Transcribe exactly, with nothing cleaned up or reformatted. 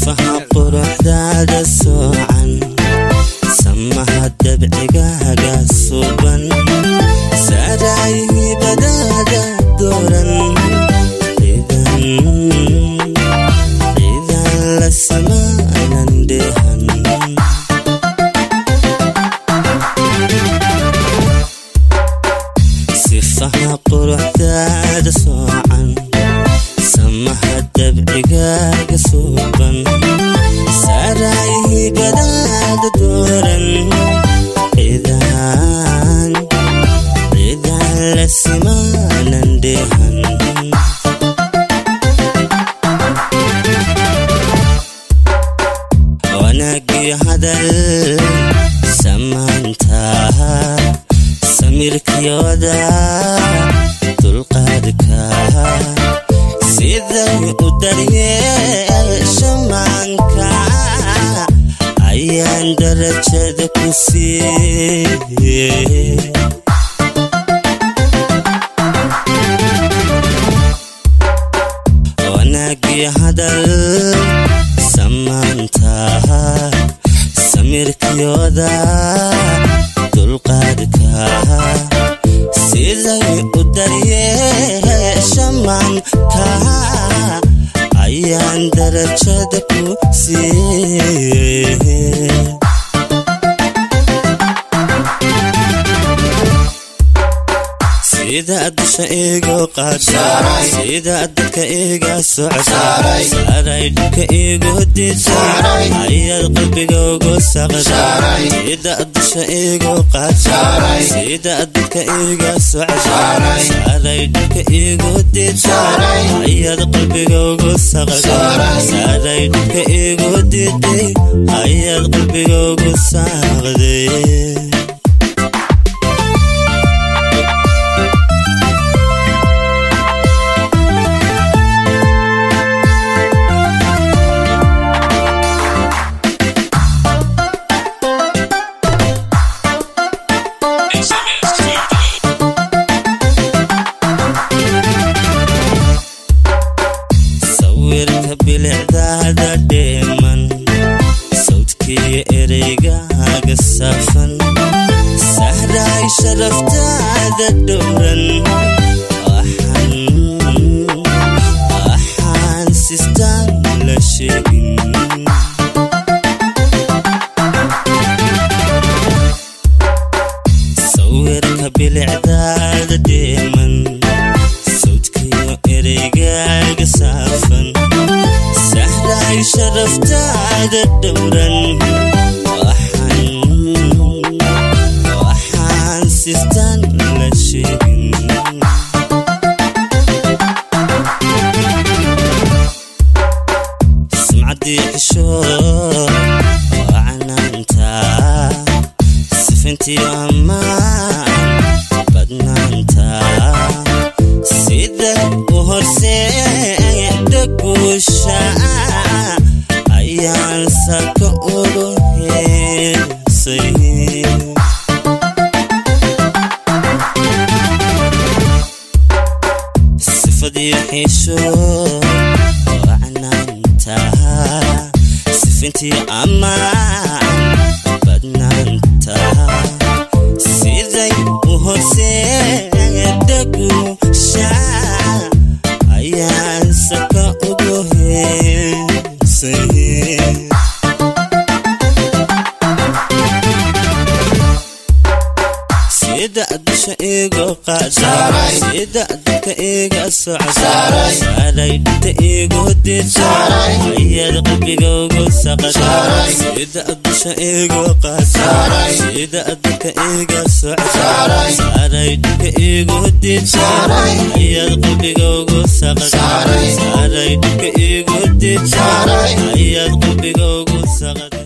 sifaha quruxdaada soocan samaha dabcigaaga suban saarayhi badaada dooran ciidan ciidan la samaanan dheehan sifaha quruxdaada soocan samaha dabcigaaga suban saarayhi badaada dooran ciidan ciidan la samaanan dheehan wanaagii hadal samaantaha samirkiyooda dulqaadka siday u daryeesha maanka ayaan darajada ku siiyey wanaagii hadal samaantaha samirkiyooda dulqaadka siday u daryeesha maanka ayaan darajada ku siiyey sida dusha igu qaada sida dadka iga socda saaray dhulka igu dida ayaad qalbiga ugu saqda sida dusha igu qaada sida dadka iga socda saaray dhulka igu dida ayaad qalbiga ugu saqda saaray dhulka igu dida ayaad qalbiga ugu saqday bilicdaada dheeman sawdkii ereygaaga saafan sahray sharaftaada dhowran waxaan sistaan la sheegin sawirka bilicdaada dheeman sawdkii ereygaaga saafan sahray sharaftaada dhowran waxaan sistaan la sheegin sumcaddii xishood waa canaanta sifintii ammaan badnaanta siday u horseeda guusha ayaan saka ugu heesay sifadii xishood waa canaanta sifintii ammaan badnaanta siday u horseeda guusha ayaan saka ugu heesay sida dusha igu qaada sida dadka iga socda saaray dhulka igu dida ayaad qalbiga ugu saqda sida dusha igu qaada sida dadka iga socda saaray dhulka igu dida ayaad qalbiga ugu saqda saaray dhulka igu dida ayaad qalbiga ugu saqda